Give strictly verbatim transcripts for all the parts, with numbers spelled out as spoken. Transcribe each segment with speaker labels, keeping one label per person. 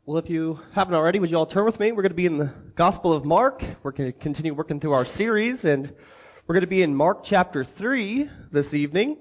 Speaker 1: Well, if you haven't already, would you all turn with me? We're going to be in the Gospel of Mark. We're going to continue working through our series, and we're going to be in Mark chapter three this evening.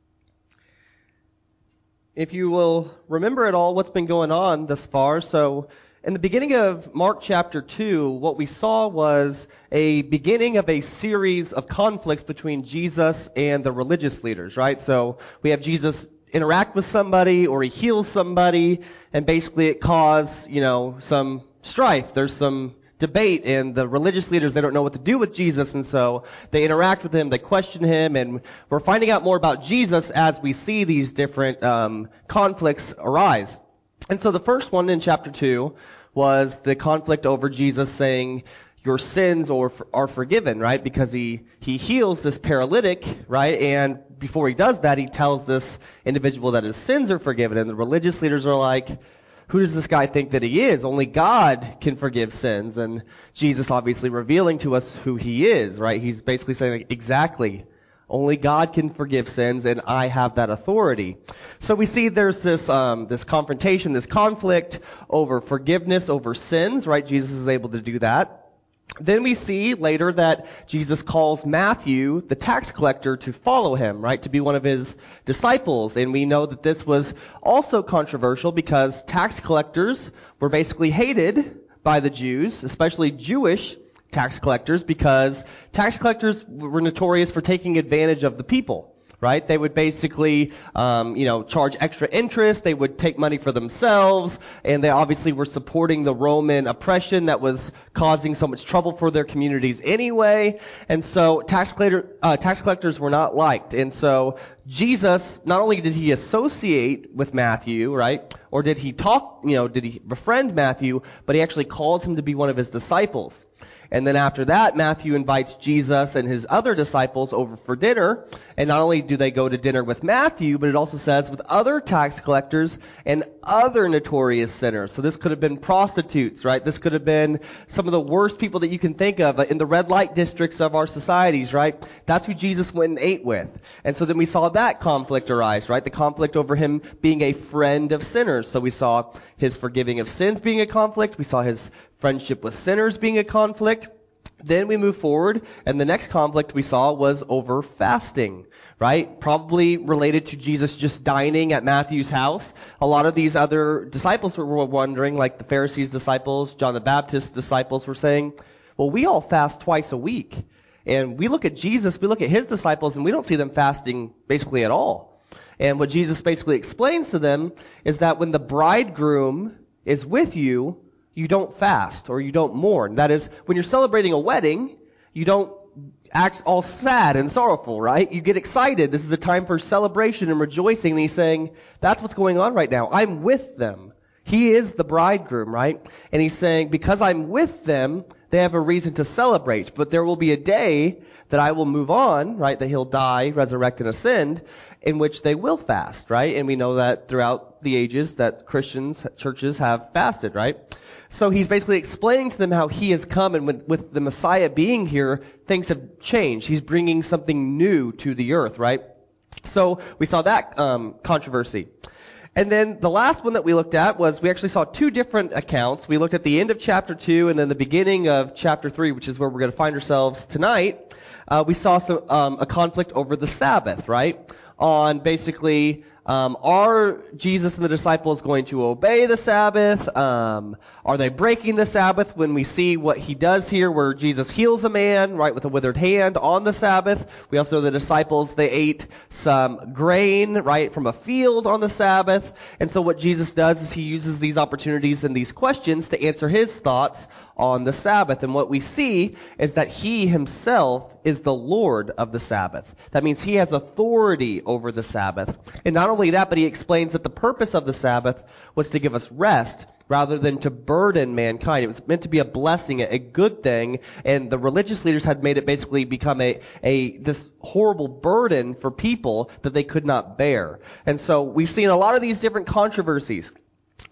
Speaker 1: If you will remember at all what's been going on thus far, so in the beginning of Mark chapter two, what we saw was a beginning of a series of conflicts between Jesus and the religious leaders, right? So we have Jesus interact with somebody, or he heals somebody, and basically it caused, you know, some strife. There's some debate, and the religious leaders, they don't know what to do with Jesus, and so they interact with him, they question him, and we're finding out more about Jesus as we see these different um, conflicts arise. And so the first one in chapter two was the conflict over Jesus saying, your sins are, are forgiven, right? Because he, he heals this paralytic, right? And before he does that, he tells this individual that his sins are forgiven. And the religious leaders are like, who does this guy think that he is? Only God can forgive sins. And Jesus obviously revealing to us who he is, right? He's basically saying, exactly, only God can forgive sins, and I have that authority. So we see there's this um, this confrontation, this conflict over forgiveness, over sins, right? Jesus is able to do that. Then we see later that Jesus calls Matthew, the tax collector, to follow him, right, to be one of his disciples. And we know that this was also controversial because tax collectors were basically hated by the Jews, especially Jewish tax collectors, because tax collectors were notorious for taking advantage of the people. Right? They would basically, um, you know, charge extra interest. They would take money for themselves, and they obviously were supporting the Roman oppression that was causing so much trouble for their communities anyway. And so tax collector, uh, tax collectors were not liked. And so Jesus, not only did he associate with Matthew, right, or did he talk, you know, did he befriend Matthew, but he actually calls him to be one of his disciples. And then after that, Matthew invites Jesus and his other disciples over for dinner. And not only do they go to dinner with Matthew, but it also says with other tax collectors and other notorious sinners. So this could have been prostitutes, right? This could have been some of the worst people that you can think of in the red light districts of our societies, right? That's who Jesus went and ate with. And so then we saw that conflict arise, right? The conflict over him being a friend of sinners. So we saw his forgiving of sins being a conflict. We saw his friendship with sinners being a conflict. Then we move forward, and the next conflict we saw was over fasting, right? Probably related to Jesus just dining at Matthew's house. A lot of these other disciples were wondering, like the Pharisees' disciples, John the Baptist's disciples were saying, well, we all fast twice a week. And we look at Jesus, we look at his disciples, and we don't see them fasting basically at all. And what Jesus basically explains to them is that when the bridegroom is with you, you don't fast or you don't mourn. That is, when you're celebrating a wedding, you don't act all sad and sorrowful, right? You get excited. This is a time for celebration and rejoicing. And he's saying, that's what's going on right now. I'm with them. He is the bridegroom, right? And he's saying, because I'm with them, they have a reason to celebrate. But there will be a day that I will move on, right? That he'll die, resurrect, and ascend, in which they will fast, right? And we know that throughout the ages that Christians, churches have fasted, right? So he's basically explaining to them how he has come, and with, with the Messiah being here, things have changed. He's bringing something new to the earth, right? So we saw that um, controversy. And then the last one that we looked at was we actually saw two different accounts. We looked at the end of chapter two and then the beginning of chapter three, which is where we're going to find ourselves tonight. Uh, we saw some, um, a conflict over the Sabbath, right? On basically, um, are Jesus and the disciples going to obey the Sabbath? Um, are they breaking the Sabbath? When we see what he does here, where Jesus heals a man, right, with a withered hand on the Sabbath. We also know the disciples, they ate some grain, right, from a field on the Sabbath. And so what Jesus does is he uses these opportunities and these questions to answer his thoughts on the Sabbath. And what we see is that he himself is the Lord of the Sabbath. That means he has authority over the Sabbath. And not only that, but he explains that the purpose of the Sabbath was to give us rest rather than to burden mankind. It was meant to be a blessing, a good thing, and the religious leaders had made it basically become a, a this horrible burden for people that they could not bear. And so we've seen a lot of these different controversies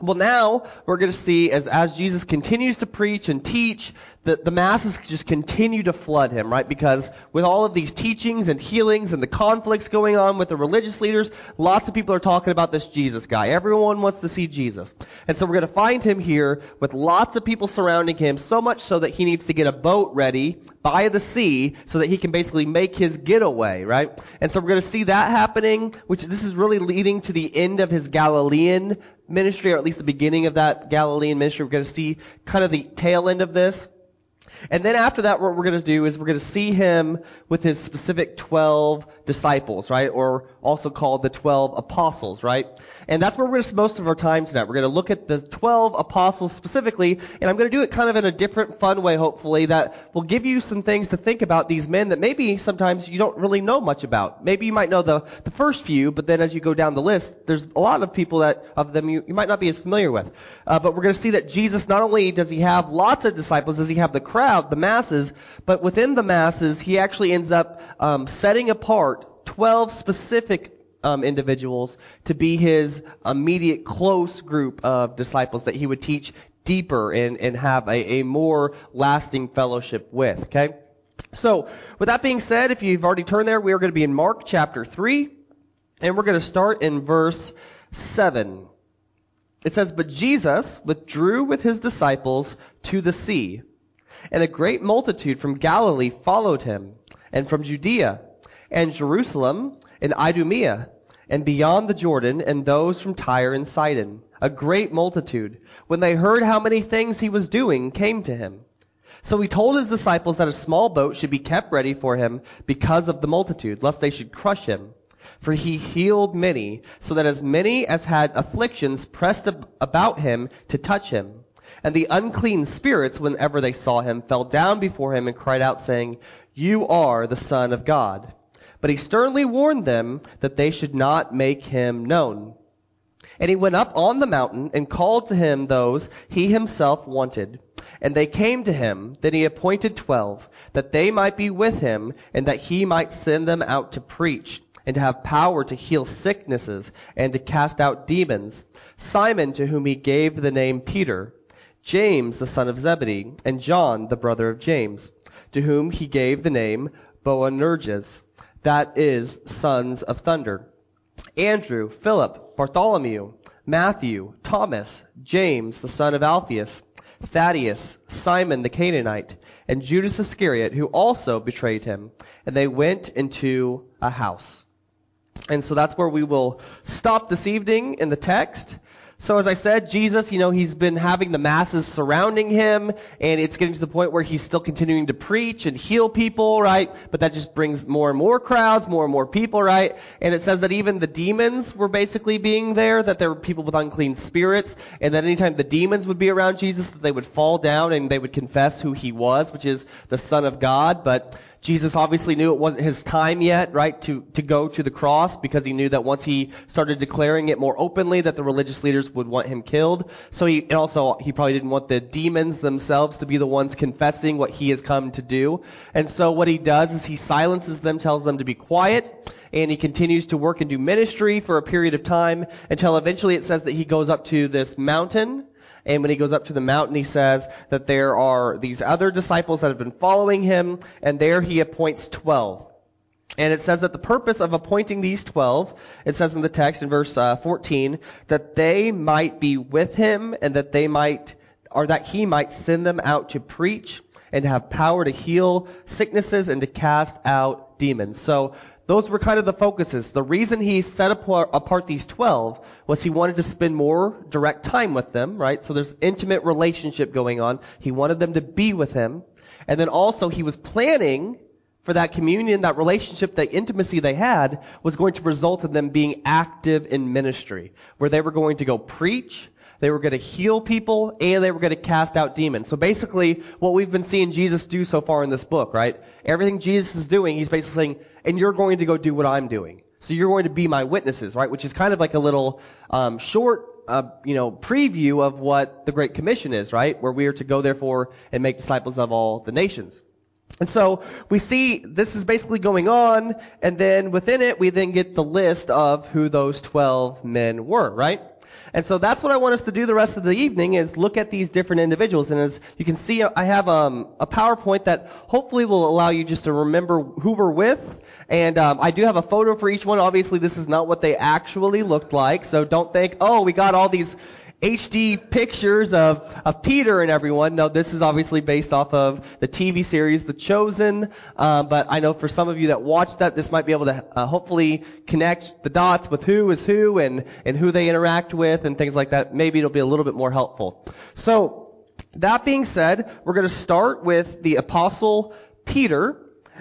Speaker 1: Well, now we're going to see as, as Jesus continues to preach and teach, the, the masses just continue to flood him, right? Because with all of these teachings and healings and the conflicts going on with the religious leaders, lots of people are talking about this Jesus guy. Everyone wants to see Jesus. And so we're going to find him here with lots of people surrounding him, so much so that he needs to get a boat ready by the sea so that he can basically make his getaway, right? And so we're going to see that happening, which this is really leading to the end of his Galilean ministry, or at least the beginning of that Galilean ministry. We're going to see kind of the tail end of this. And then after that, what we're going to do is we're going to see him with his specific twelve disciples, right? Or also called the twelve apostles, right? And that's where we're going to spend most of our time tonight. We're going to look at the twelve apostles specifically, and I'm going to do it kind of in a different, fun way, hopefully, that will give you some things to think about these men that maybe sometimes you don't really know much about. Maybe you might know the, the first few, but then as you go down the list, there's a lot of people that, of them you, you might not be as familiar with. Uh, but we're going to see that Jesus, not only does he have lots of disciples, does he have the crowd, the masses, but within the masses, he actually ends up um, setting apart twelve specific um, individuals to be his immediate close group of disciples that he would teach deeper and, and have a, a more lasting fellowship with. Okay? So, with that being said, if you've already turned there, we are going to be in Mark chapter three, and we're going to start in verse seven. It says, "But Jesus withdrew with his disciples to the sea, and a great multitude from Galilee followed him, and from Judea, and Jerusalem, and Idumea, and beyond the Jordan, and those from Tyre and Sidon. A great multitude, when they heard how many things he was doing, came to him. So he told his disciples that a small boat should be kept ready for him because of the multitude, lest they should crush him. For he healed many, so that as many as had afflictions pressed ab- about him to touch him. And the unclean spirits, whenever they saw him, fell down before him and cried out, saying, 'You are the Son of God.' But he sternly warned them that they should not make him known. And he went up on the mountain and called to him those he himself wanted. And they came to him. Then he appointed twelve, that they might be with him, and that he might send them out to preach, and to have power to heal sicknesses, and to cast out demons. Simon, to whom he gave the name Peter, James the son of Zebedee, and John the brother of James, to whom he gave the name Boanerges, that is, sons of thunder, Andrew, Philip, Bartholomew, Matthew, Thomas, James the son of Alphaeus, Thaddeus, Simon the Canaanite, and Judas Iscariot, who also betrayed him. And they went into a house." And so that's where we will stop this evening in the text. So as I said, Jesus, you know, he's been having the masses surrounding him, and it's getting to the point where he's still continuing to preach and heal people, right? But that just brings more and more crowds, more and more people, right? And it says that even the demons were basically being there, that there were people with unclean spirits, and that anytime the demons would be around Jesus, that they would fall down and they would confess who he was, which is the Son of God. But Jesus obviously knew it wasn't his time yet, right, to, to go to the cross, because he knew that once he started declaring it more openly that the religious leaders would want him killed. So he, and also he probably didn't want the demons themselves to be the ones confessing what he has come to do. And so what he does is he silences them, tells them to be quiet, and he continues to work and do ministry for a period of time until eventually it says that he goes up to this mountain. And when he goes up to the mountain, he says that there are these other disciples that have been following him, and there he appoints twelve. And it says that the purpose of appointing these twelve, it says in the text in verse uh, fourteen, that they might be with him, and that they might, or that he might send them out to preach, and to have power to heal sicknesses, and to cast out demons. So those were kind of the focuses. The reason he set apart, apart these twelve was he wanted to spend more direct time with them, right? So there's intimate relationship going on. He wanted them to be with him. And then also he was planning for that communion, that relationship, that intimacy they had was going to result in them being active in ministry, where they were going to go preach, they were going to heal people, and they were going to cast out demons. So basically, what we've been seeing Jesus do so far in this book, right? Everything Jesus is doing, he's basically saying, and you're going to go do what I'm doing. So you're going to be my witnesses, right? Which is kind of like a little um, short, uh, you know, preview of what the Great Commission is, right? Where we are to go, therefore, and make disciples of all the nations. And so we see this is basically going on, and then within it, we then get the list of who those twelve men were, right? And so that's what I want us to do the rest of the evening is look at these different individuals. And as you can see, I have um, a PowerPoint that hopefully will allow you just to remember who we're with. And um, I do have a photo for each one. Obviously, this is not what they actually looked like. So don't think, oh, we got all these H D pictures of, of Peter and everyone. No, this is obviously based off of the T V series, The Chosen. Um, but I know for some of you that watch that, this might be able to uh, hopefully connect the dots with who is who and, and who they interact with and things like that. Maybe it'll be a little bit more helpful. So, that being said, we're going to start with the Apostle Peter.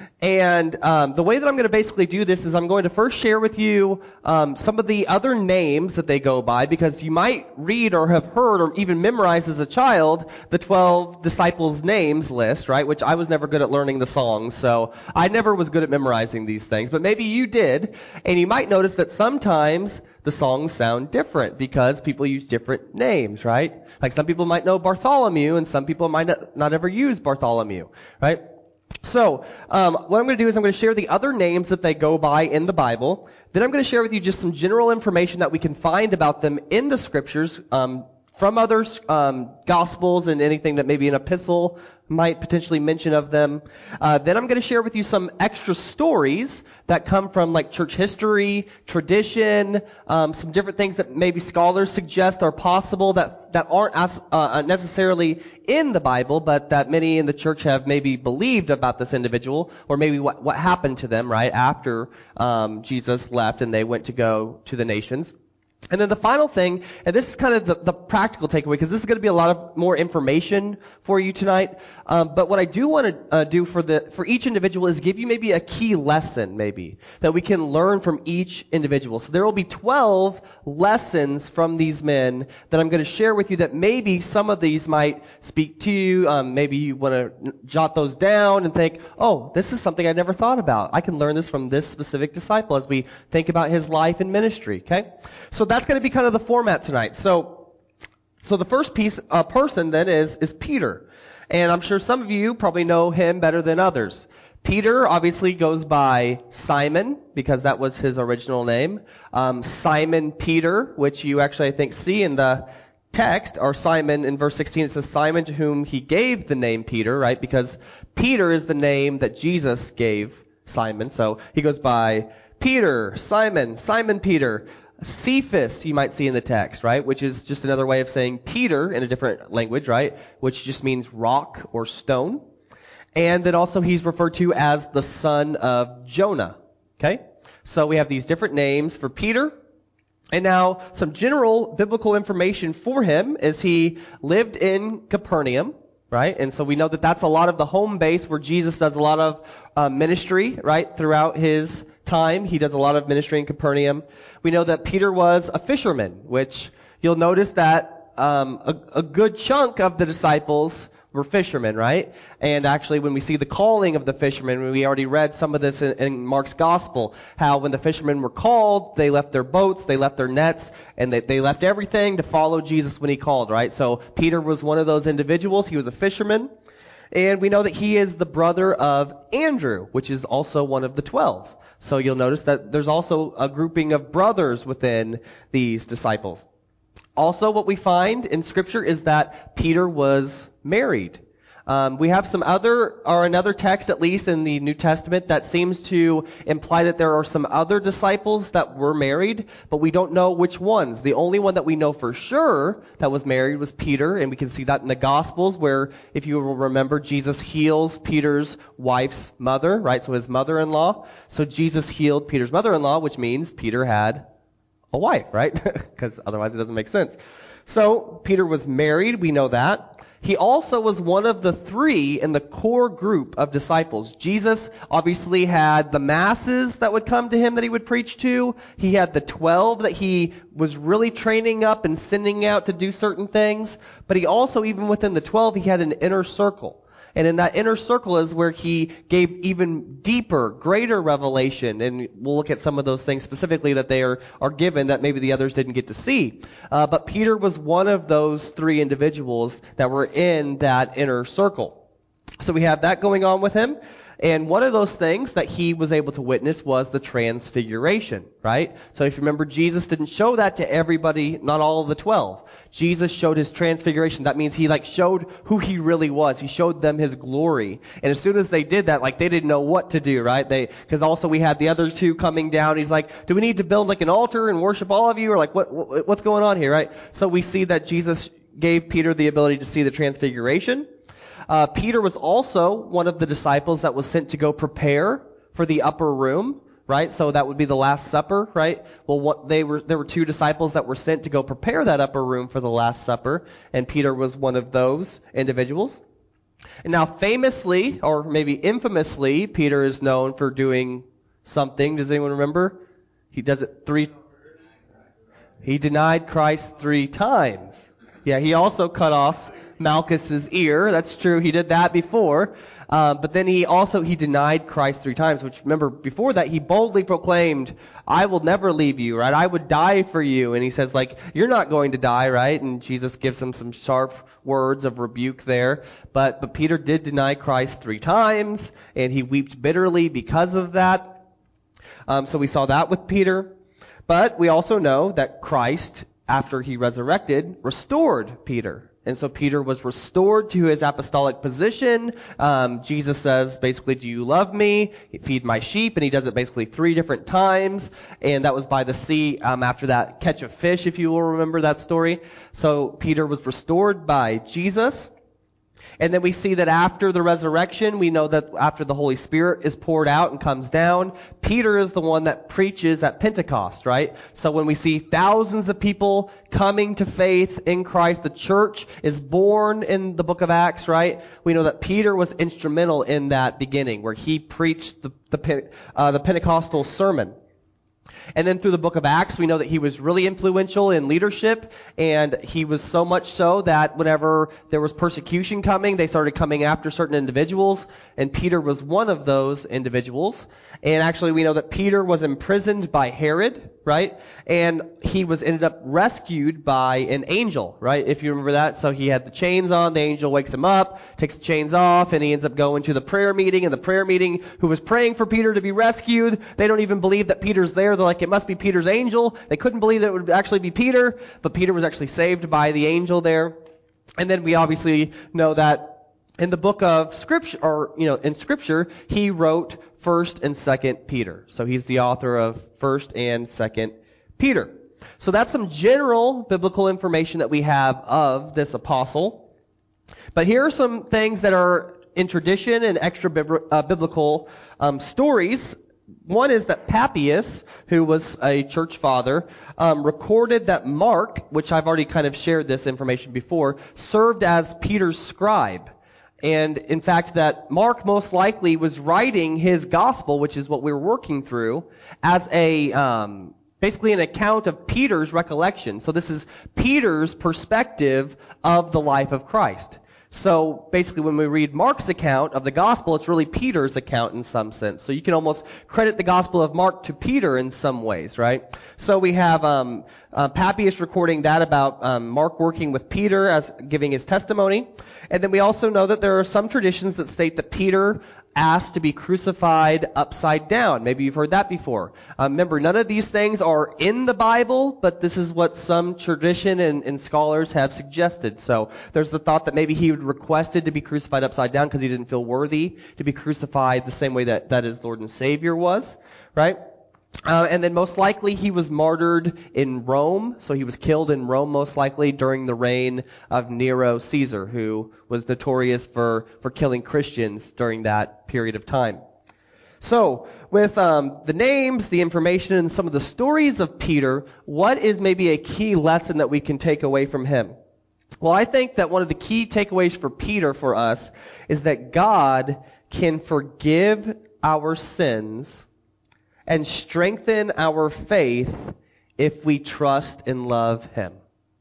Speaker 1: And um, the way that I'm going to basically do this is I'm going to first share with you um, some of the other names that they go by, because you might read or have heard or even memorized as a child the twelve disciples' names list, right? Which I was never good at learning the songs, so I never was good at memorizing these things. But maybe you did, and you might notice that sometimes the songs sound different because people use different names, right? Like some people might know Bartholomew, and some people might not, not ever use Bartholomew, right? So, um, what I'm going to do is I'm going to share the other names that they go by in the Bible. Then I'm going to share with you just some general information that we can find about them in the Scriptures, um, from other um, Gospels and anything that maybe an epistle might potentially mention of them. Uh, then I'm going to share with you some extra stories that come from like church history, tradition, um, some different things that maybe scholars suggest are possible that, that aren't as, uh, necessarily in the Bible, but that many in the church have maybe believed about this individual, or maybe what, what happened to them, right, after um, Jesus left and they went to go to the nations. And then the final thing, and this is kind of the, the practical takeaway, because this is going to be a lot of more information for you tonight. Um, but what I do want to uh, do for the for each individual is give you maybe a key lesson, maybe that we can learn from each individual. So there will be twelve lessons from these men that I'm going to share with you. That maybe some of these might speak to you. Um, maybe you want to jot those down and think, oh, this is something I never thought about. I can learn this from this specific disciple as we think about his life and ministry. Okay, so that's going to be kind of the format tonight. So, so the first piece, uh, person then is, is Peter. And I'm sure some of you probably know him better than others. Peter obviously goes by Simon, because that was his original name. Um, Simon Peter, which you actually, I think, see in the text, or Simon in verse sixteen, it says Simon to whom he gave the name Peter, right? Because Peter is the name that Jesus gave Simon. So he goes by Peter, Simon, Simon Peter. Cephas, you might see in the text, right? Which is just another way of saying Peter in a different language, right? Which just means rock or stone. And then also he's referred to as the son of Jonah. Okay? So we have these different names for Peter. And now some general biblical information for him is he lived in Capernaum, right? And so we know that that's a lot of the home base where Jesus does a lot of uh, ministry, right? Throughout his time, he does a lot of ministry in Capernaum. We know that Peter was a fisherman, which you'll notice that um, a, a good chunk of the disciples were fishermen, right? And actually, when we see the calling of the fishermen, we already read some of this in, in Mark's gospel, how when the fishermen were called, they left their boats, they left their nets, and they, they left everything to follow Jesus when he called, right? So Peter was one of those individuals. He was a fisherman. And we know that he is the brother of Andrew, which is also one of the twelve. So you'll notice that there's also a grouping of brothers within these disciples. Also, what we find in Scripture is that Peter was married. Um, we have some other, or another text at least in the New Testament that seems to imply that there are some other disciples that were married, but we don't know which ones. The only one that we know for sure that was married was Peter, and we can see that in the Gospels where, if you will remember, Jesus heals Peter's wife's mother, right? So his mother-in-law. So Jesus healed Peter's mother-in-law, which means Peter had a wife, right? Because otherwise it doesn't make sense. So Peter was married, we know that. He also was one of the three in the core group of disciples. Jesus obviously had the masses that would come to him that he would preach to. He had the twelve that he was really training up and sending out to do certain things. But he also, even within the twelve, he had an inner circle. And in that inner circle is where he gave even deeper, greater revelation. And we'll look at some of those things specifically that they are, are given that maybe the others didn't get to see. Uh, but Peter was one of those three individuals that were in that inner circle. So we have that going on with him. And one of those things that he was able to witness was the transfiguration, right? So if you remember, Jesus didn't show that to everybody, not all of the twelve. Jesus showed his transfiguration. That means he like showed who he really was. He showed them his glory. And as soon as they did that, like they didn't know what to do, right? They, because also we had the other two coming down. He's like, do we need to build like an altar and worship all of you? Or like, what, what what's going on here, right? So we see that Jesus gave Peter the ability to see the transfiguration. Uh, Peter was also one of the disciples that was sent to go prepare for the upper room, right? So that would be the Last Supper, right? Well, what they were, there were two disciples that were sent to go prepare that upper room for the Last Supper, and Peter was one of those individuals. And now famously, or maybe infamously, Peter is known for doing something. Does anyone remember? He does it three. He denied Christ three times. Yeah, he also cut off Malchus's ear. That's true. He did that before. Uh, but then he also, he denied Christ three times, which remember before that he boldly proclaimed, I will never leave you, right? I would die for you. And he says like, you're not going to die, right? And Jesus gives him some sharp words of rebuke there. But, but Peter did deny Christ three times, and he wept bitterly because of that. Um, so we saw that with Peter. But we also know that Christ, after he resurrected, restored Peter. And so Peter was restored to his apostolic position. Um, Jesus says, basically, do you love me? Feed my sheep. And he does it basically three different times. And that was by the sea um, after that catch of fish, if you will remember that story. So Peter was restored by Jesus. And then we see that after the resurrection, we know that after the Holy Spirit is poured out and comes down, Peter is the one that preaches at Pentecost, right? So when we see thousands of people coming to faith in Christ, the church is born in the book of Acts, right? We know that Peter was instrumental in that beginning, where he preached the, the, uh, the Pentecostal sermon. And then through the book of Acts, we know that he was really influential in leadership, and he was so much so that whenever there was persecution coming, they started coming after certain individuals, and Peter was one of those individuals. And actually, we know that Peter was imprisoned by Herod, right? And he was ended up rescued by an angel, right? If you remember that. So he had the chains on, the angel wakes him up, takes the chains off, and he ends up going to the prayer meeting, and the prayer meeting who was praying for Peter to be rescued, they don't even believe that Peter's there. They're like, it must be Peter's angel. They couldn't believe that it would actually be Peter, but Peter was actually saved by the angel there. And then we obviously know that in the book of Scripture, or, you know, in Scripture, he wrote First and Second Peter. So he's the author of First and Second Peter. So that's some general biblical information that we have of this apostle. But here are some things that are in tradition and extra bibl- uh, biblical um, stories. One is that Papias, who was a church father, um, recorded that Mark, which I've already kind of shared this information before, served as Peter's scribe. And in fact, that Mark most likely was writing his gospel, which is what we're working through, as a um, basically an account of Peter's recollection. So this is Peter's perspective of the life of Christ. So basically, when we read Mark's account of the gospel, it's really Peter's account in some sense. So you can almost credit the gospel of Mark to Peter in some ways, right? So we have um, uh, Papias recording that about um, Mark working with Peter as giving his testimony. And then we also know that there are some traditions that state that Peter asked to be crucified upside down. Maybe you've heard that before. Um, remember, none of these things are in the Bible, but this is what some tradition and, and scholars have suggested. So there's the thought that maybe he requested to be crucified upside down because he didn't feel worthy to be crucified the same way that, that his Lord and Savior was, right? Uh, and then most likely he was martyred in Rome, so he was killed in Rome most likely during the reign of Nero Caesar, who was notorious for, for killing Christians during that period of time. So, with um, the names, the information, and some of the stories of Peter, what is maybe a key lesson that we can take away from him? Well, I think that one of the key takeaways for Peter for us is that God can forgive our sins and strengthen our faith if we trust and love Him.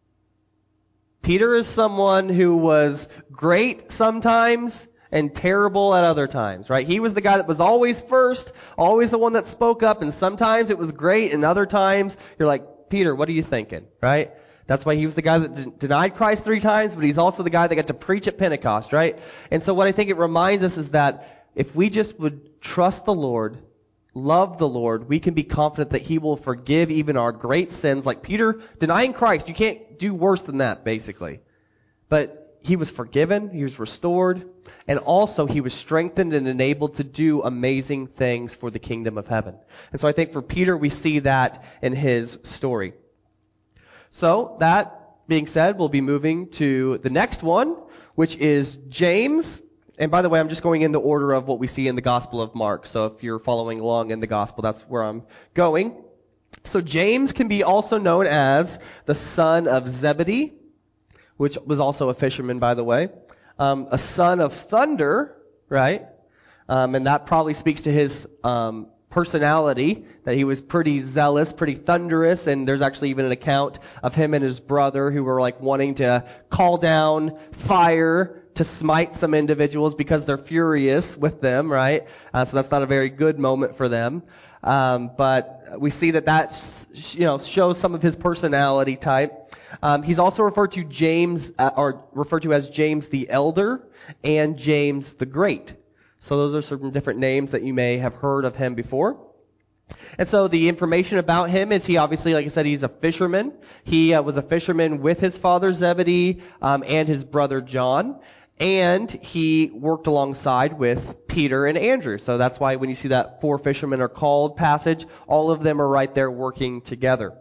Speaker 1: Peter is someone who was great sometimes and terrible at other times, right? He was the guy that was always first, always the one that spoke up, and sometimes it was great, and other times you're like, Peter, what are you thinking, right? That's why he was the guy that d- denied Christ three times, but he's also the guy that got to preach at Pentecost, right? And so what I think it reminds us is that if we just would trust the Lord, love the Lord, we can be confident that He will forgive even our great sins. Like Peter denying Christ, you can't do worse than that, basically. But he was forgiven, he was restored, and also he was strengthened and enabled to do amazing things for the kingdom of heaven. And so I think for Peter, we see that in his story. So that being said, we'll be moving to the next one, which is James. And by the way, I'm just going in the order of what we see in the Gospel of Mark. So if you're following along in the Gospel, that's where I'm going. So James can be also known as the son of Zebedee, which was also a fisherman, by the way. Um, a son of thunder, right? Um, and that probably speaks to his um, personality, that he was pretty zealous, pretty thunderous. And there's actually even an account of him and his brother who were like wanting to call down fire to smite some individuals because they're furious with them, right? Uh, so that's not a very good moment for them. Um, but we see that that, you know, shows some of his personality type. Um, he's also referred to James, uh, or referred to as James the Elder and James the Great. So those are some different names that you may have heard of him before. And so the information about him is he obviously, like I said, he's a fisherman. He uh, was a fisherman with his father Zebedee um, and his brother John. And he worked alongside with Peter and Andrew. So that's why when you see that four fishermen are called passage, all of them are right there working together.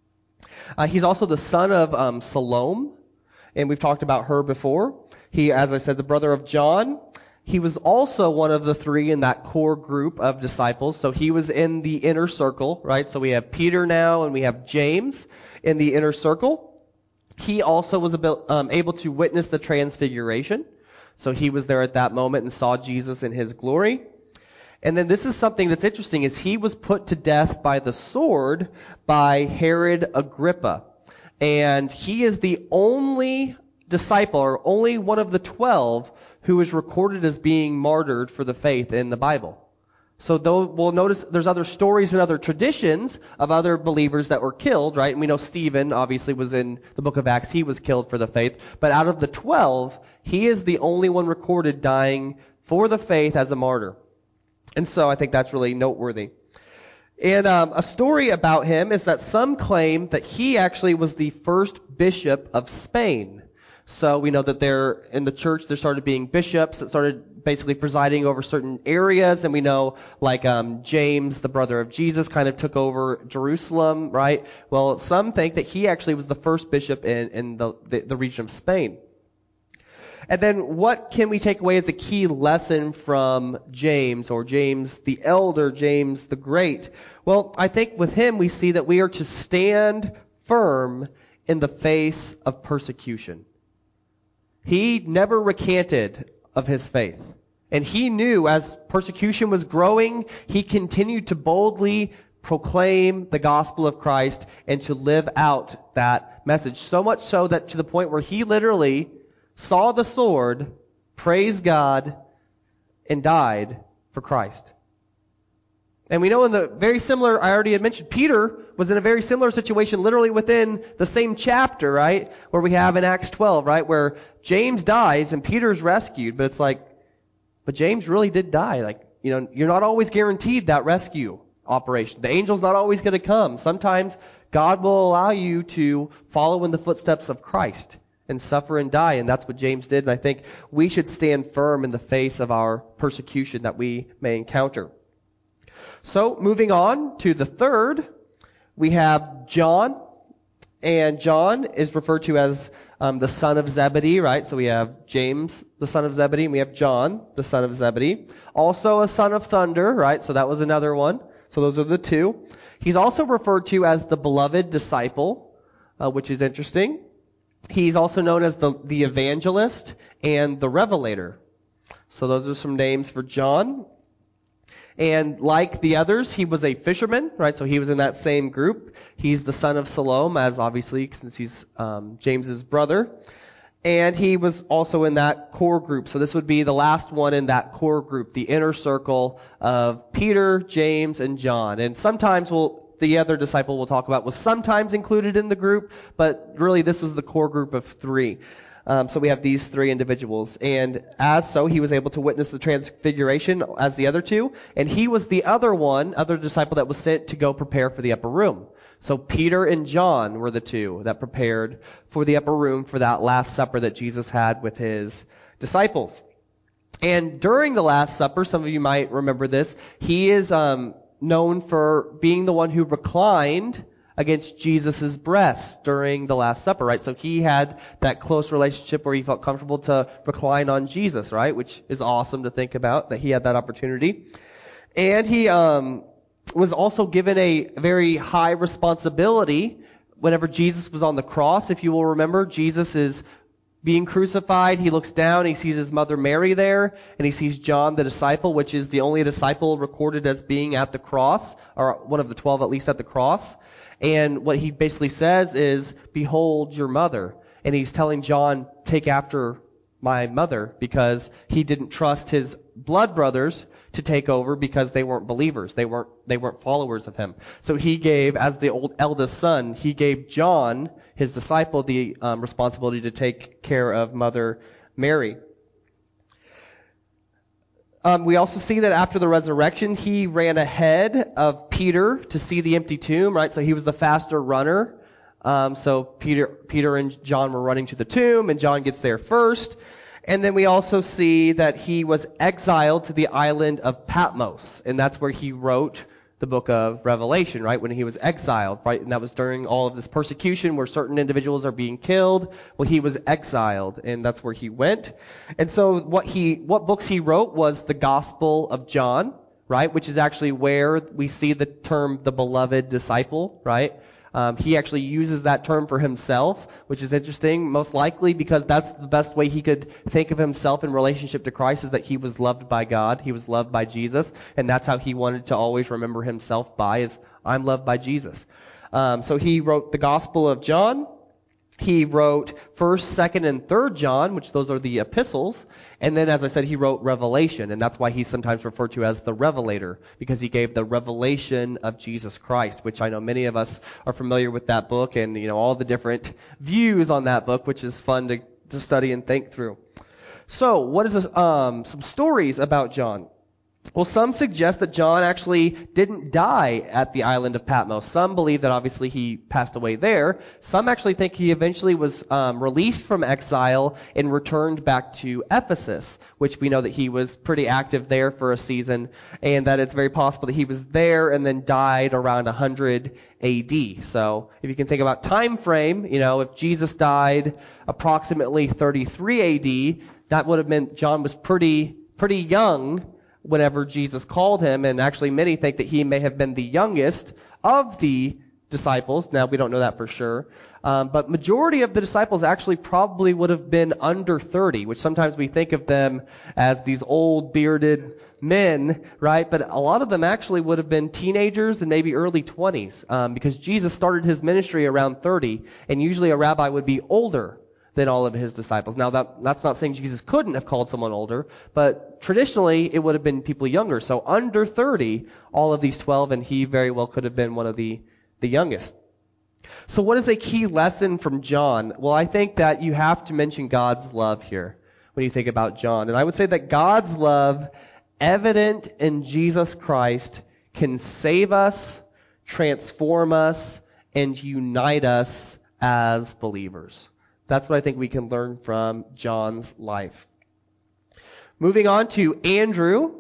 Speaker 1: Uh, he's also the son of um, Salome, and we've talked about her before. He, as I said, the brother of John. He was also one of the three in that core group of disciples. So he was in the inner circle, right? So we have Peter now, and we have James in the inner circle. He also was um, able to witness the transfiguration. So he was there at that moment and saw Jesus in his glory. And then this is something that's interesting, is he was put to death by the sword by Herod Agrippa. And he is the only disciple, or only one of the twelve, who is recorded as being martyred for the faith in the Bible. So though we'll notice there's other stories and other traditions of other believers that were killed, right? And we know Stephen obviously was in the book of Acts. He was killed for the faith. But out of the twelve, he is the only one recorded dying for the faith as a martyr. And so I think that's really noteworthy. And um, a story about him is that some claim that he actually was the first bishop of Spain. So we know that there, in the church, there started being bishops that started basically presiding over certain areas. And we know, like, um, James, the brother of Jesus, kind of took over Jerusalem, right? Well, some think that he actually was the first bishop in, in the, the, the region of Spain. And then what can we take away as a key lesson from James, or James the Elder, James the Great? Well, I think with him we see that we are to stand firm in the face of persecution. He never recanted of his faith. And he knew as persecution was growing, he continued to boldly proclaim the gospel of Christ and to live out that message. So much so that to the point where he literally saw the sword, praised God, and died for Christ. And we know in the very similar, I already had mentioned, Peter was in a very similar situation, literally within the same chapter, right? Where we have in Acts twelve, right? Where James dies and Peter's rescued, but it's like, but James really did die. Like, you know, you're not always guaranteed that rescue operation. The angel's not always going to come. Sometimes God will allow you to follow in the footsteps of Christ and suffer and die, and that's what James did. And I think we should stand firm in the face of our persecution that we may encounter. So, moving on to the third, we have John. And John is referred to as um, the son of Zebedee, right? So we have James, the son of Zebedee, and we have John, the son of Zebedee. Also a son of thunder, right? So that was another one. So those are the two. He's also referred to as the beloved disciple, uh, which is interesting. He's also known as the, the evangelist and the revelator. So those are some names for John. And like the others, he was a fisherman, right? So he was in that same group. He's the son of Salome, as obviously, since he's um, James's brother. And he was also in that core group. So this would be the last one in that core group, the inner circle of Peter, James, and John. And sometimes we'll, the other disciple we'll talk about was sometimes included in the group, but really this was the core group of three. Um, so we have these three individuals. And as so, he was able to witness the transfiguration as the other two. And he was the other one, other disciple that was sent to go prepare for the upper room. So Peter and John were the two that prepared for the upper room for that Last Supper that Jesus had with his disciples. And during the Last Supper, some of you might remember this, he is um, known for being the one who reclined against Jesus' breast during the Last Supper, right? So he had that close relationship where he felt comfortable to recline on Jesus, right? Which is awesome to think about, that he had that opportunity. And he um, was also given a very high responsibility whenever Jesus was on the cross. If you will remember, Jesus is being crucified. He looks down, he sees his mother Mary there, and he sees John the disciple, which is the only disciple recorded as being at the cross, or one of the twelve at least at the cross. And what he basically says is, "Behold your mother." And he's telling John, "Take after my mother," because he didn't trust his blood brothers to take over because they weren't believers. They weren't, they weren't followers of him. So he gave, as the old eldest son, he gave John, his disciple, the um, responsibility to take care of Mother Mary. Um, we also see that after the resurrection, he ran ahead of Peter to see the empty tomb, right? So he was the faster runner. Um, so Peter, Peter and John were running to the tomb, and John gets there first. And then we also see that he was exiled to the island of Patmos, and that's where he wrote the book of Revelation, right? When he was exiled, right? And that was during all of this persecution where certain individuals are being killed. Well, he was exiled, and that's where he went. And so what he, what books he wrote was the Gospel of John, right? Which is actually where we see the term the beloved disciple, right? Um, he actually uses that term for himself, which is interesting, most likely because that's the best way he could think of himself in relationship to Christ, is that he was loved by God, he was loved by Jesus, and that's how he wanted to always remember himself by, is I'm loved by Jesus. Um, so he wrote the Gospel of John. He wrote First, Second, and Third John, which those are the epistles. And then, as I said, he wrote Revelation, and that's why he's sometimes referred to as the Revelator, because he gave the revelation of Jesus Christ, which I know many of us are familiar with that book, and you know all the different views on that book, which is fun to, to study and think through. So, what is this, um, some stories about John? Well, some suggest that John actually didn't die at the island of Patmos. Some believe that obviously he passed away there. Some actually think he eventually was um, released from exile and returned back to Ephesus, which we know that he was pretty active there for a season, and that it's very possible that he was there and then died around one hundred A D. So if you can think about time frame, you know, if Jesus died approximately thirty-three A D, that would have meant John was pretty pretty young whenever Jesus called him, and actually many think that he may have been the youngest of the disciples. Now, we don't know that for sure. Um, but majority of the disciples actually probably would have been under thirty, which sometimes we think of them as these old bearded men, right? But a lot of them actually would have been teenagers and maybe early twenties, um, because Jesus started his ministry around thirty, and usually a rabbi would be older than all of his disciples. Now, that, that's not saying Jesus couldn't have called someone older, but traditionally it would have been people younger. So under thirty, all of these twelve, and he very well could have been one of the, the youngest. So what is a key lesson from John? Well, I think that you have to mention God's love here when you think about John. And I would say that God's love, evident in Jesus Christ, can save us, transform us, and unite us as believers. That's what I think we can learn from John's life. Moving on to Andrew.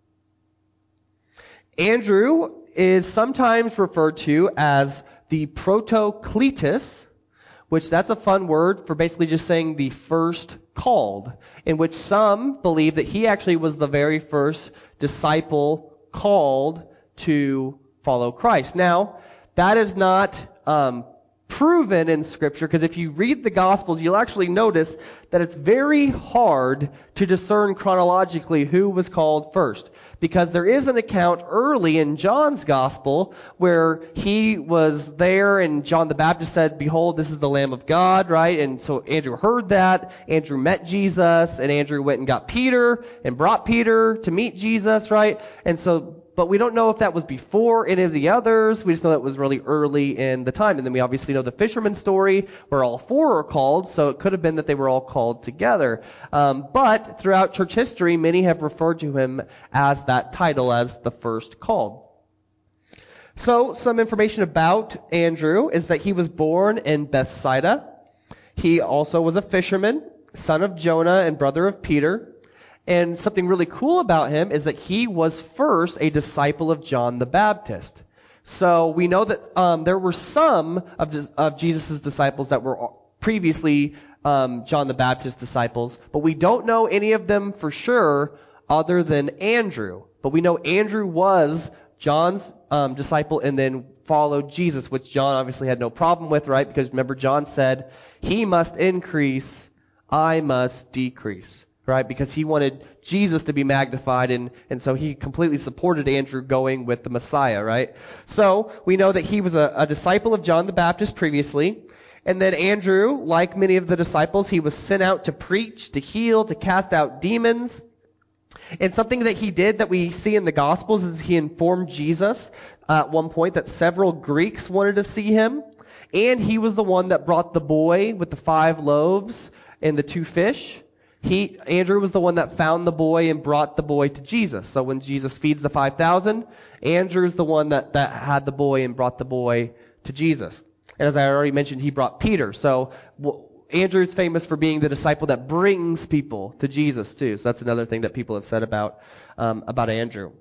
Speaker 1: Andrew is sometimes referred to as the Protocletus, which that's a fun word for basically just saying the first called, in which some believe that he actually was the very first disciple called to follow Christ. Now, that is not um, proven in Scripture, because if you read the Gospels, you'll actually notice that it's very hard to discern chronologically who was called first. Because there is an account early in John's Gospel where he was there and John the Baptist said, "Behold, this is the Lamb of God," right? And so Andrew heard that. Andrew met Jesus, and Andrew went and got Peter and brought Peter to meet Jesus, right? And so but we don't know if that was before any of the others. We just know that it was really early in the time. And then we obviously know the fisherman story where all four are called, so it could have been that they were all called together. Um, but throughout church history, many have referred to him as that title, as the first called. So some information about Andrew is that he was born in Bethsaida. He also was a fisherman, son of Jonah and brother of Peter. And something really cool about him is that he was first a disciple of John the Baptist. So we know that um, there were some of, of Jesus' disciples that were previously um, John the Baptist disciples, but we don't know any of them for sure other than Andrew. But we know Andrew was John's um, disciple and then followed Jesus, which John obviously had no problem with, right? Because remember, John said, "He must increase, I must decrease." Right? Because he wanted Jesus to be magnified, and, and so he completely supported Andrew going with the Messiah, right? So, we know that he was a, a disciple of John the Baptist previously, and then Andrew, like many of the disciples, he was sent out to preach, to heal, to cast out demons. And something that he did that we see in the Gospels is he informed Jesus uh, at one point that several Greeks wanted to see him, and he was the one that brought the boy with the five loaves and the two fish. He, Andrew was the one that found the boy and brought the boy to Jesus. So when Jesus feeds the five thousand, Andrew's the one that, that had the boy and brought the boy to Jesus. And as I already mentioned, he brought Peter. So w- Andrew's famous for being the disciple that brings people to Jesus too. So that's another thing that people have said about, um, about Andrew.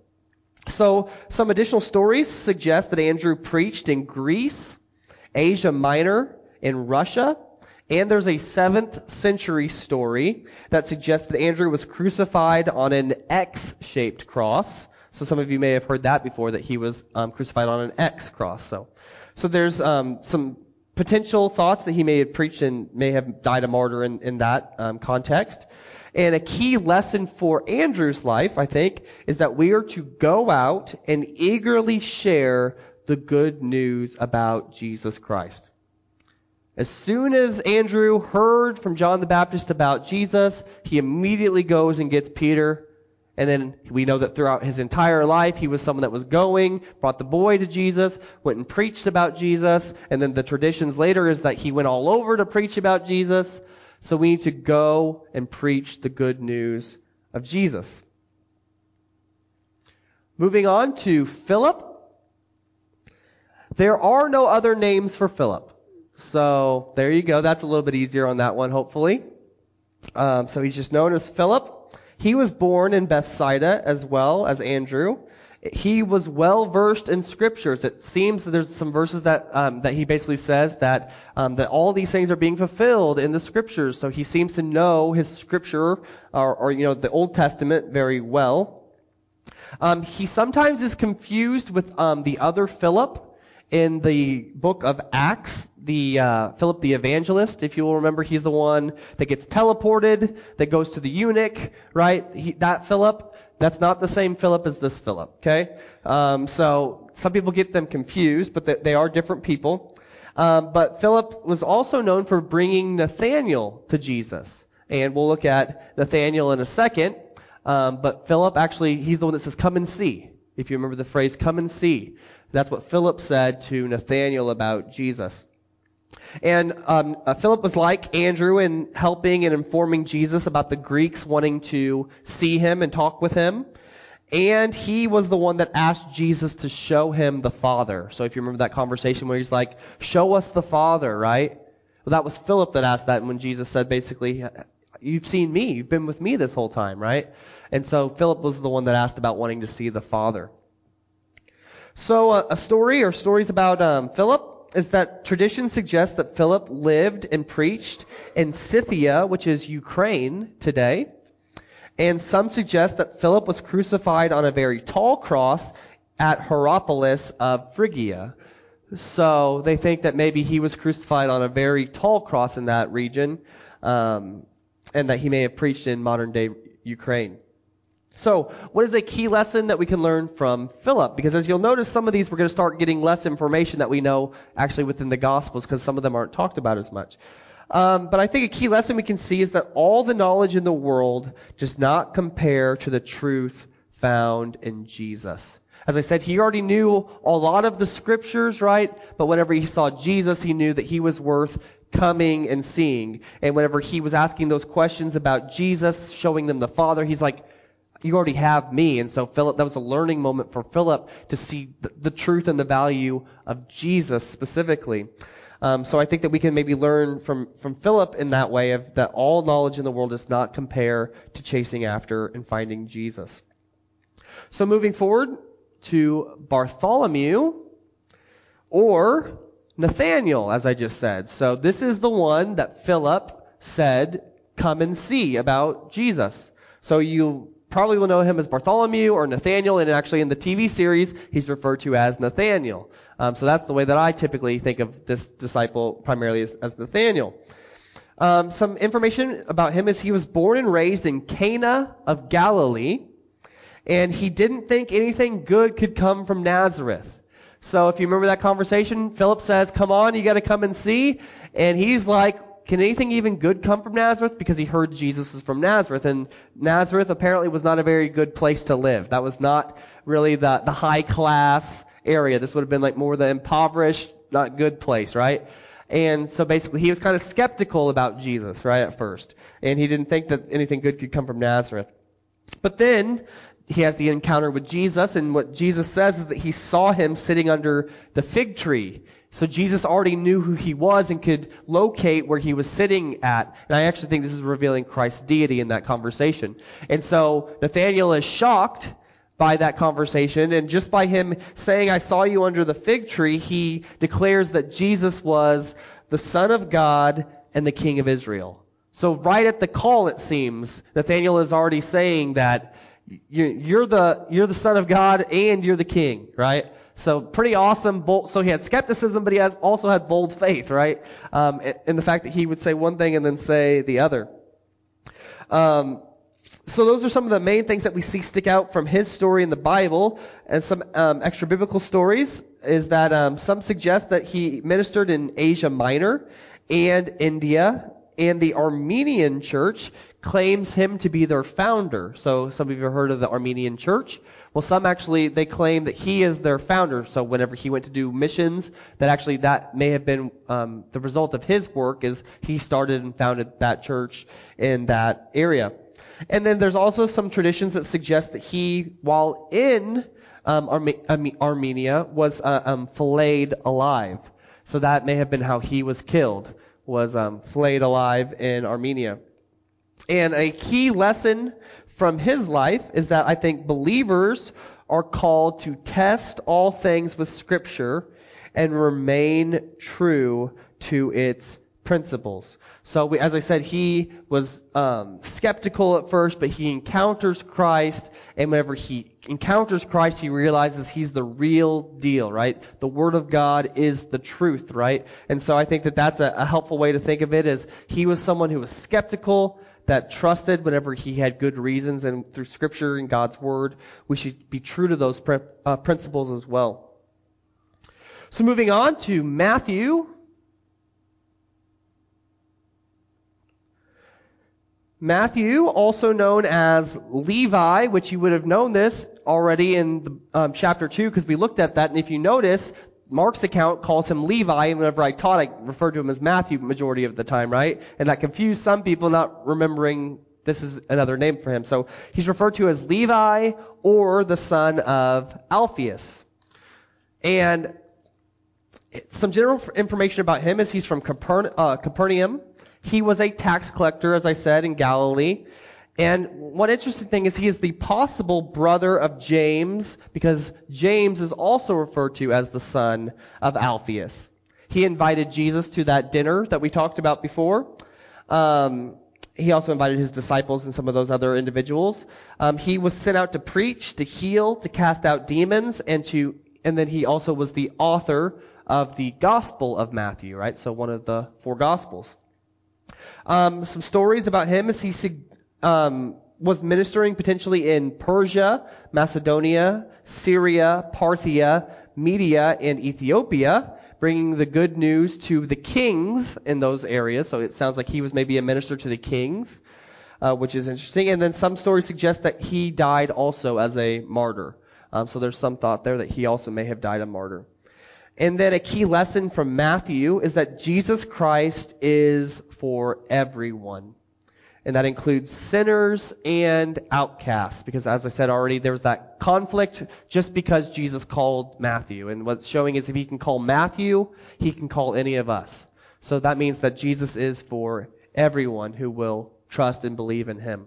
Speaker 1: So some additional stories suggest that Andrew preached in Greece, Asia Minor, in Russia. And there's a seventh century story that suggests that Andrew was crucified on an X-shaped cross. So some of you may have heard that before, that he was um, crucified on an X cross. So, so there's um, some potential thoughts that he may have preached and may have died a martyr in, in that um, context. And a key lesson for Andrew's life, I think, is that we are to go out and eagerly share the good news about Jesus Christ. As soon as Andrew heard from John the Baptist about Jesus, he immediately goes and gets Peter. And then we know that throughout his entire life, he was someone that was going, brought the boy to Jesus, went and preached about Jesus. And then the traditions later is that he went all over to preach about Jesus. So we need to go and preach the good news of Jesus. Moving on to Philip. There are no other names for Philip. So there you go. That's a little bit easier on that one, hopefully. Um, so he's just known as Philip. He was born in Bethsaida as well as Andrew. He was well versed in scriptures. It seems that there's some verses that um, that he basically says that um, that all these things are being fulfilled in the scriptures. So he seems to know his scripture or, or you know the Old Testament very well. Um, he sometimes is confused with um, the other Philip in the book of Acts, the uh, Philip the evangelist. If you will remember, he's the one that gets teleported, that goes to the eunuch, right? He, that Philip, that's not the same Philip as this Philip, okay? Um, so some people get them confused, but they, they are different people. Um, but Philip was also known for bringing Nathanael to Jesus. And we'll look at Nathanael in a second. Um, but Philip, actually, he's the one that says, "Come and see." If you remember the phrase, "come and see." That's what Philip said to Nathanael about Jesus. And um, uh, Philip was like Andrew in helping and informing Jesus about the Greeks wanting to see him and talk with him. And he was the one that asked Jesus to show him the Father. So if you remember that conversation where he's like, "Show us the Father," right? Well, that was Philip that asked that, and when Jesus said basically, "You've seen me. You've been with me this whole time," right? And so Philip was the one that asked about wanting to see the Father. So uh, a story or stories about um, Philip is that tradition suggests that Philip lived and preached in Scythia, which is Ukraine today. And some suggest that Philip was crucified on a very tall cross at Hierapolis of Phrygia. So they think that maybe he was crucified on a very tall cross in that region, um, and that he may have preached in modern-day Ukraine. So, what is a key lesson that we can learn from Philip? Because as you'll notice, some of these we're going to start getting less information that we know actually within the Gospels, because some of them aren't talked about as much. Um, but I think a key lesson we can see is that all the knowledge in the world does not compare to the truth found in Jesus. As I said, he already knew a lot of the scriptures, right? But whenever he saw Jesus, he knew that he was worth coming and seeing. And whenever he was asking those questions about Jesus, showing them the Father, he's like, you already have me. And so Philip, that was a learning moment for Philip to see the, the truth and the value of Jesus specifically. Um, so I think that we can maybe learn from, from Philip in that way of that all knowledge in the world does not compare to chasing after and finding Jesus. So moving forward to Bartholomew or Nathanael, as I just said. So this is the one that Philip said, come and see about Jesus. So you probably will know him as Bartholomew or Nathanael, and actually in the T V series, he's referred to as Nathanael. Um, so that's the way that I typically think of this disciple primarily as, as Nathanael. Um, some information about him is he was born and raised in Cana of Galilee, and he didn't think anything good could come from Nazareth. So if you remember that conversation, Philip says, come on, you got to come and see. And he's like, can anything even good come from Nazareth? Because he heard Jesus is from Nazareth. And Nazareth apparently was not a very good place to live. That was not really the, the high class area. This would have been like more the impoverished, not good place, right? And so basically he was kind of skeptical about Jesus, right, at first. And he didn't think that anything good could come from Nazareth. But then he has the encounter with Jesus, and what Jesus says is that he saw him sitting under the fig tree. So Jesus already knew who he was and could locate where he was sitting at. And I actually think this is revealing Christ's deity in that conversation. And so Nathanael is shocked by that conversation, and just by him saying, I saw you under the fig tree, he declares that Jesus was the Son of God and the King of Israel. So right at the call, it seems, Nathanael is already saying that you're the you're the Son of God and you're the King, right? So pretty awesome. Bold, so he had skepticism, but he has also had bold faith, right? Um, in the fact that he would say one thing and then say the other. Um, so those are some of the main things that we see stick out from his story in the Bible. And some um, extra biblical stories is that um, some suggest that he ministered in Asia Minor and India, and the Armenian Church claims him to be their founder. So some of you have heard of the Armenian Church. Well, some actually, they claim that he is their founder. So whenever he went to do missions, that actually that may have been um, the result of his work, is he started and founded that church in that area. And then there's also some traditions that suggest that he, while in um, Arme- Armenia, was uh, um, filleted alive. So that may have been how he was killed, was um, filleted alive in Armenia. And a key lesson from his life is that I think believers are called to test all things with Scripture and remain true to its principles. So we, as I said, he was um, skeptical at first, but he encounters Christ, and whenever he encounters Christ, he realizes he's the real deal, right? The Word of God is the truth, right? And so I think that that's a, a helpful way to think of it, is he was someone who was skeptical, that trusted whenever he had good reasons, and through Scripture and God's Word, we should be true to those pre- uh, principles as well. So moving on to Matthew. Matthew, also known as Levi, which you would have known this already in the, um, chapter two, because we looked at that, and if you notice, Mark's account calls him Levi, and whenever I taught, I referred to him as Matthew majority of the time, right? And that confused some people, not remembering this is another name for him. So he's referred to as Levi, or the son of Alphaeus. And some general information about him is he's from Capern- uh, Capernaum. He was a tax collector, as I said, in Galilee. And one interesting thing is he is the possible brother of James, because James is also referred to as the son of Alphaeus. He invited Jesus to that dinner that we talked about before. Um, he also invited his disciples and some of those other individuals. Um, he was sent out to preach, to heal, to cast out demons, and to, and then he also was the author of the Gospel of Matthew, right? So one of the four Gospels. Um, some stories about him is he um, was ministering potentially in Persia, Macedonia, Syria, Parthia, Media, and Ethiopia, bringing the good news to the kings in those areas. So it sounds like he was maybe a minister to the kings, uh, which is interesting. And then some stories suggest that he died also as a martyr. Um, so there's some thought there that he also may have died a martyr. And then a key lesson from Matthew is that Jesus Christ is for everyone. And that includes sinners and outcasts. Because as I said already, there was that conflict just because Jesus called Matthew. And what's showing is if he can call Matthew, he can call any of us. So that means that Jesus is for everyone who will trust and believe in him.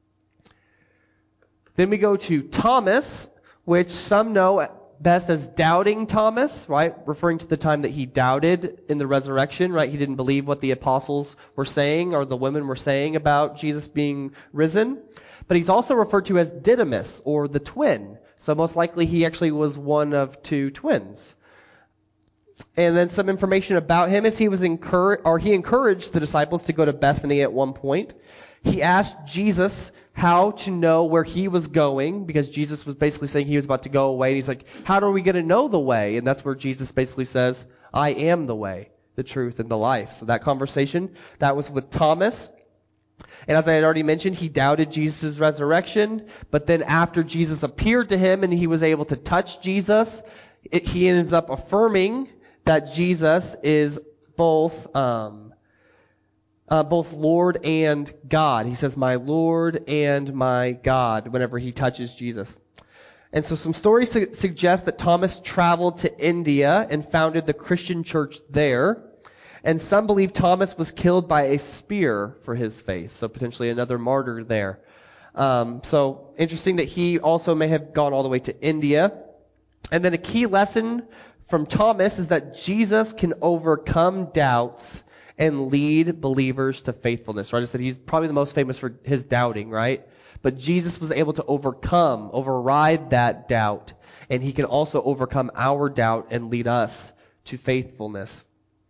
Speaker 1: Then we go to Thomas, which some know best as doubting Thomas, right? Referring to the time that he doubted in the resurrection, right? He didn't believe what the apostles were saying or the women were saying about Jesus being risen. But he's also referred to as Didymus, or the twin. So most likely he actually was one of two twins. And then some information about him is he was encouraged, or he encouraged the disciples to go to Bethany at one point. He asked Jesus how to know where he was going, because Jesus was basically saying he was about to go away. And he's like, how are we going to know the way? And that's where Jesus basically says, I am the way, the truth, and the life. So that conversation, that was with Thomas. And as I had already mentioned, he doubted Jesus' resurrection. But then after Jesus appeared to him and he was able to touch Jesus, it, he ends up affirming that Jesus is both um, uh, both Lord and God. He says, my Lord and my God, whenever he touches Jesus. And so some stories su- suggest that Thomas traveled to India and founded the Christian church there. And some believe Thomas was killed by a spear for his faith, so potentially another martyr there. Um, so interesting that he also may have gone all the way to India. And then a key lesson from Thomas is that Jesus can overcome doubts and lead believers to faithfulness. Right? I said he's probably the most famous for his doubting, right? But Jesus was able to overcome, override that doubt, and he can also overcome our doubt and lead us to faithfulness.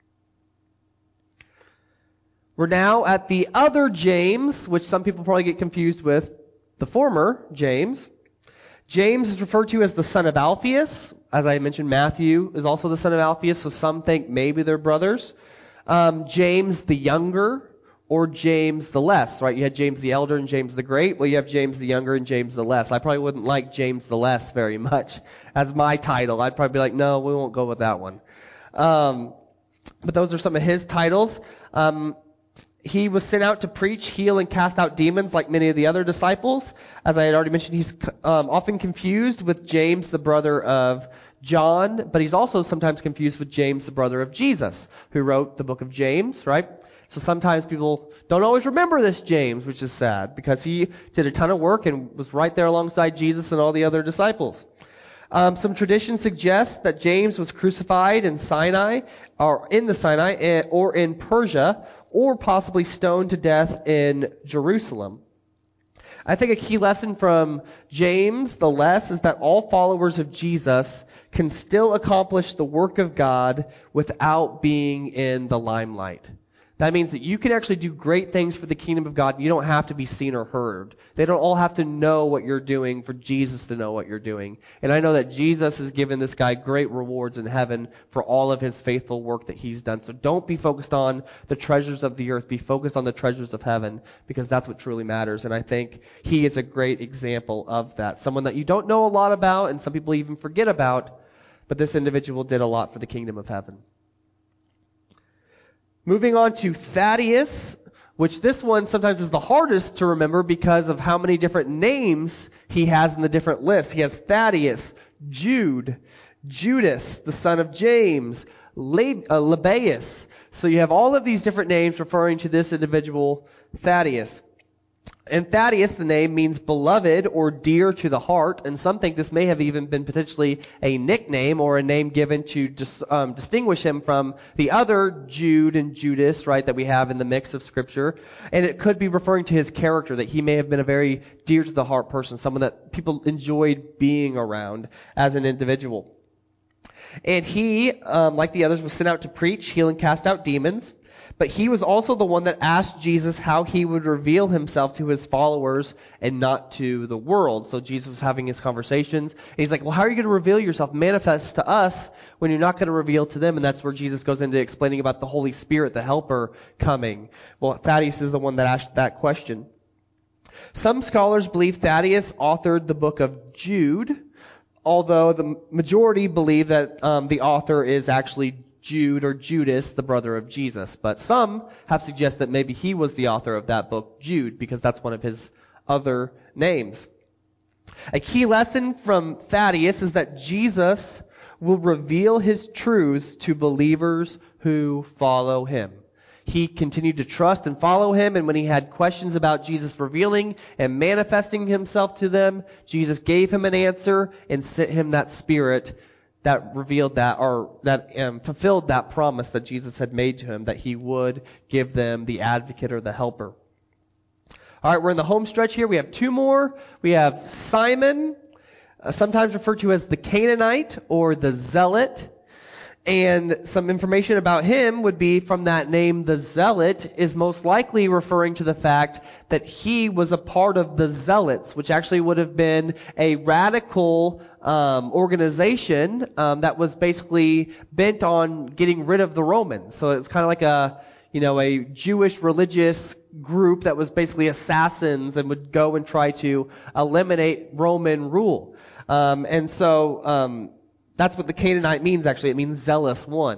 Speaker 1: We're now at the other James, which some people probably get confused with the former James. James is referred to as the son of Alphaeus. As I mentioned, Matthew is also the son of Alphaeus, so some think maybe they're brothers. Um, James the younger, or James the less, right? You had James the elder and James the great. Well, you have James the younger and James the less. I probably wouldn't like James the less very much as my title. I'd probably be like, no, we won't go with that one. Um, but those are some of his titles. Um, He was sent out to preach, heal, and cast out demons like many of the other disciples. As I had already mentioned, he's um, often confused with James, the brother of John, but he's also sometimes confused with James, the brother of Jesus, who wrote the book of James, right? So sometimes people don't always remember this James, which is sad, because he did a ton of work and was right there alongside Jesus and all the other disciples. Um, some traditions suggest that James was crucified in Sinai, or in the Sinai, or in Persia, or possibly stoned to death in Jerusalem. I think a key lesson from James the Less is that all followers of Jesus can still accomplish the work of God without being in the limelight. That means that you can actually do great things for the kingdom of God. You don't have to be seen or heard. They don't all have to know what you're doing for Jesus to know what you're doing. And I know that Jesus has given this guy great rewards in heaven for all of his faithful work that he's done. So don't be focused on the treasures of the earth. Be focused on the treasures of heaven, because that's what truly matters. And I think he is a great example of that. Someone that you don't know a lot about, and some people even forget about, but this individual did a lot for the kingdom of heaven. Moving on to Thaddeus, which this one sometimes is the hardest to remember because of how many different names he has in the different lists. He has Thaddeus, Jude, Judas, the son of James, Le- uh, Lebbaeus. So you have all of these different names referring to this individual, Thaddeus. And Thaddeus, the name, means beloved or dear to the heart, and some think this may have even been potentially a nickname or a name given to dis, um, distinguish him from the other Jude and Judas, right, that we have in the mix of Scripture. And it could be referring to his character, that he may have been a very dear to the heart person, someone that people enjoyed being around as an individual. And he, um, like the others, was sent out to preach, heal, and cast out demons. But he was also the one that asked Jesus how he would reveal himself to his followers and not to the world. So Jesus was having his conversations. And he's like, well, how are you going to reveal yourself, manifest to us, when you're not going to reveal to them? And that's where Jesus goes into explaining about the Holy Spirit, the Helper, coming. Well, Thaddeus is the one that asked that question. Some scholars believe Thaddeus authored the book of Jude. although the majority believe that um, the author is actually Jude or Judas, the brother of Jesus. But some have suggested that maybe he was the author of that book, Jude, because that's one of his other names. A key lesson from Thaddeus is that Jesus will reveal his truths to believers who follow him. He continued to trust and follow him, and when he had questions about Jesus revealing and manifesting himself to them, Jesus gave him an answer and sent him that Spirit that revealed that, or that um, fulfilled that promise that Jesus had made to him, that he would give them the advocate or the helper. All right, we're in the home stretch here. We have two more. We have Simon, uh, sometimes referred to as the Canaanite or the Zealot. And some information about him would be from that name, the Zealot, is most likely referring to the fact that he was a part of the Zealots, which actually would have been a radical um, organization um, that was basically bent on getting rid of the Romans. So it's kind of like a, you know, a Jewish religious group that was basically assassins and would go and try to eliminate Roman rule. Um, and so um, that's what the Canaanite means, actually. It means zealous one.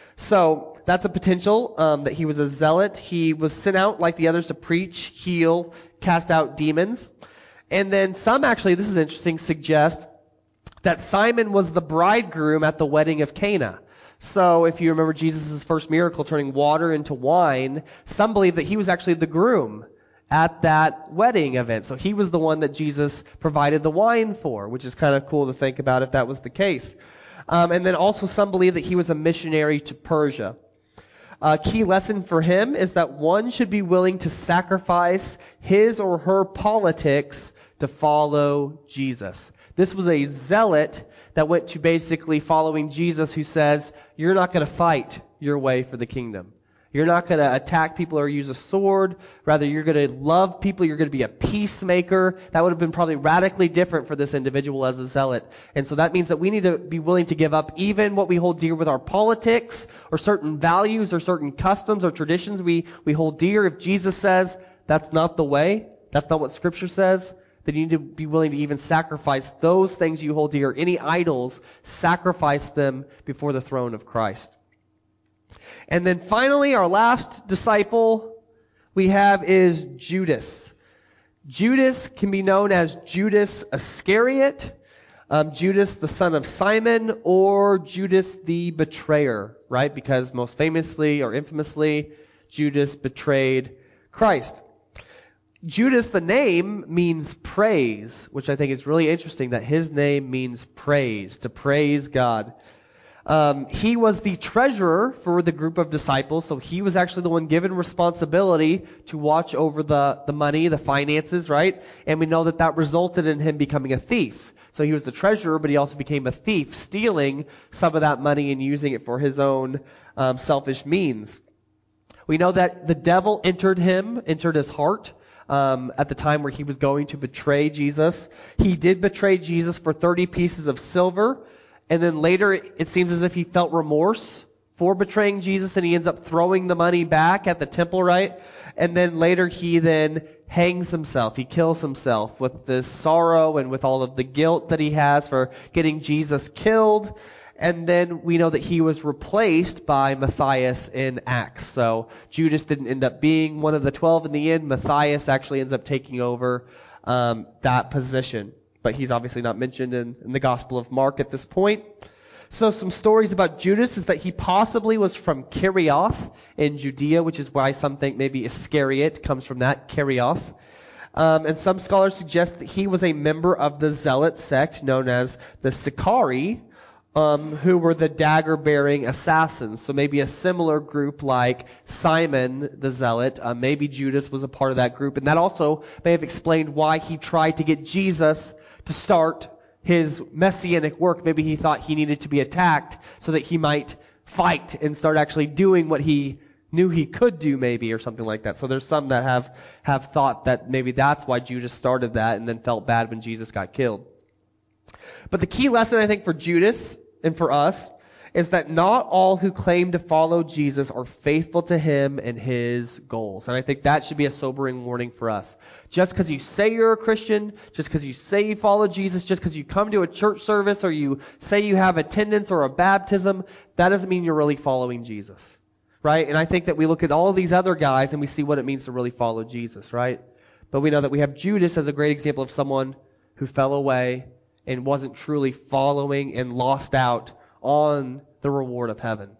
Speaker 1: So that's a potential um, that he was a zealot. He was sent out like the others to preach, heal, cast out demons. And then some actually, this is interesting, suggest that Simon was the bridegroom at the wedding of Cana. So if you remember Jesus' first miracle, turning water into wine, some believe that he was actually the groom at that wedding event. So he was the one that Jesus provided the wine for, which is kind of cool to think about if that was the case. Um, and then also some believe that he was a missionary to Persia. A key lesson for him is that one should be willing to sacrifice his or her politics to follow Jesus. This was a zealot that went to basically following Jesus, who says, you're not going to fight your way for the kingdom. You're not going to attack people or use a sword. Rather, you're going to love people. You're going to be a peacemaker. That would have been probably radically different for this individual as a zealot. And so that means that we need to be willing to give up even what we hold dear with our politics or certain values or certain customs or traditions we, we hold dear. If Jesus says that's not the way, that's not what Scripture says, then you need to be willing to even sacrifice those things you hold dear. Any idols, sacrifice them before the throne of Christ. And then finally, our last disciple we have is Judas. Judas can be known as Judas Iscariot, um, Judas the son of Simon, or Judas the betrayer, right? Because most famously or infamously, Judas betrayed Christ. Judas, the name, means praise, which I think is really interesting that his name means praise, to praise God. Um, he was the treasurer for the group of disciples, so he was actually the one given responsibility to watch over the, the money, the finances, right? And we know that that resulted in him becoming a thief. So he was the treasurer, but he also became a thief, stealing some of that money and using it for his own um, selfish means. We know that the devil entered him, entered his heart, Um, at the time where he was going to betray Jesus. He did betray Jesus for thirty pieces of silver, and then later it seems as if he felt remorse for betraying Jesus, and he ends up throwing the money back at the temple, right? And then later he then hangs himself. He kills himself with this sorrow and with all of the guilt that he has for getting Jesus killed. And then we know that he was replaced by Matthias in Acts. So Judas didn't end up being one of the twelve in the end. Matthias actually ends up taking over um, that position. But he's obviously not mentioned in, in the Gospel of Mark at this point. So some stories about Judas is that he possibly was from Kerioth in Judea, which is why some think maybe Iscariot comes from that, Kerioth. Um, and some scholars suggest that he was a member of the Zealot sect known as the Sicarii, Um, who were the dagger-bearing assassins. So maybe a similar group like Simon the Zealot. Uh, maybe Judas was a part of that group. And that also may have explained why he tried to get Jesus to start his messianic work. Maybe he thought he needed to be attacked so that he might fight and start actually doing what he knew he could do, maybe, or something like that. So there's some that have, have thought that maybe that's why Judas started that and then felt bad when Jesus got killed. But the key lesson, I think, for Judas and for us is that not all who claim to follow Jesus are faithful to him and his goals. And I think that should be a sobering warning for us. Just because you say you're a Christian, just because you say you follow Jesus, just because you come to a church service or you say you have attendance or a baptism, that doesn't mean you're really following Jesus. Right? And I think that we look at all these other guys and we see what it means to really follow Jesus, right? But we know that we have Judas as a great example of someone who fell away and wasn't truly following and lost out on the reward of heaven.